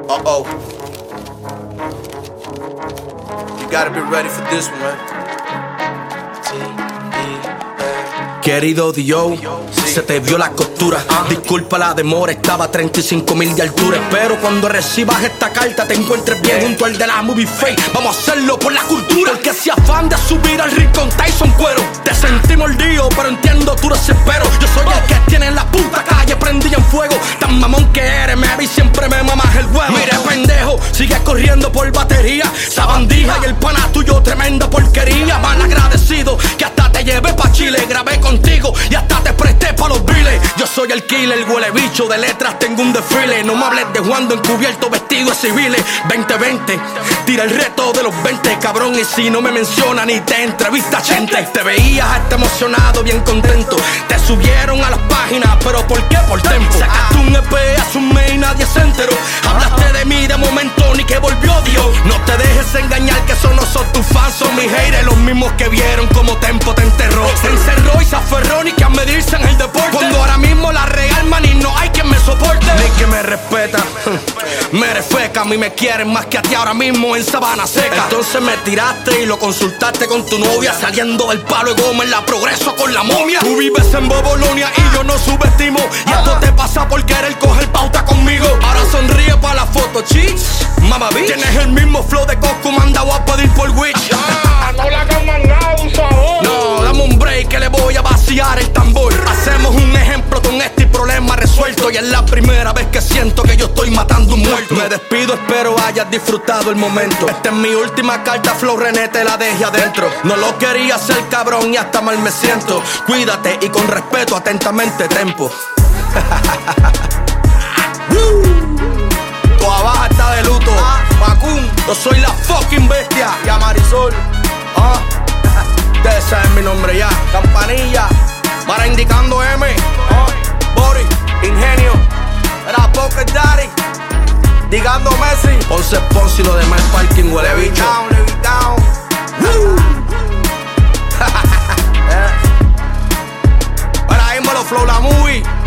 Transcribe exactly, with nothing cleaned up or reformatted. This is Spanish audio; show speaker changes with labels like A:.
A: Uh-oh. You gotta be ready for this one, man. Querido Dio, se te vio la costura. Disculpa la demora, estaba a treinta y cinco mil de altura. Espero cuando recibas esta carta te encuentres bien junto al de la Movie Face. Vamos a hacerlo por la cultura. Porque si afán de subir al rincón Tyson Cuero. Te sentí mordido, pero entiendo tu desespero. Yo soy el que tiene en la puta calle prendida en fuego. Tan mamón que eres, me vi siempre me mamas el huevo. Mire pendejo, sigue corriendo por batería. Sabandija y el pana tuyo tremenda porquería. Mal agradecido que hasta te llevé pa' Chile. Grabé contigo y hasta te presté pa' los biles. Yo soy el killer, huele bicho, de letras tengo un desfile. No me hables de Juando encubierto, vestido de civiles. veinte veinte, tira el reto de los veinte, cabrón. Y si no me menciona ni te entrevista gente. Te veías hasta emocionado, bien contento. Te subieron a las páginas, pero ¿por qué? Por tempo. Sacaste un E P hace un mes y nadie se enteró. Hablaste de mí de momento, ni que volvió Dios. No te dejes engañar que esos no son tus fans, son mis haters, los mismos que vieron como Tempo te enterró. Se encerró y se aferró, ni que a medirse en el deporte. Cuando ahora mismo la real man y no hay quien me soporte. Ni que me respeta, me refeca. A mí me quieren más que a ti ahora mismo en Sabana Seca. Entonces me tiraste y lo consultaste con tu novia, saliendo del palo de goma en la Progreso con la momia. Tú vives en Bobolonia y yo no subestimo. Y esto te pasa por querer coger pauta conmigo. Ahora sonríe pa' la foto, chis. Mama bitch, tienes el mismo flow de Coscu, mandado a pedir por Witch.
B: Ah, no le hagas más nada, un favor.
A: No, dame un break que le voy a vaciar el tambor. Hacemos un ejemplo con este problema resuelto. Y es la primera vez que siento que yo estoy matando un muerto. Me despido, espero hayas disfrutado el momento. Esta es mi última carta, Flow René, te la dejé adentro. No lo quería hacer cabrón y hasta mal me siento. Cuídate y con respeto, atentamente, Tempo. Toda baja está de luto. Macún, yo soy la fucking bestia. Y a Marisol, ah, ustedes saben mi nombre ya. Campanilla, para indicando M, ah, Boris, Ingenio, era Poker Daddy, digando Messi, Ponce Ponce y lo demás parking huele bicho. Para ahí me lo Flow la movie.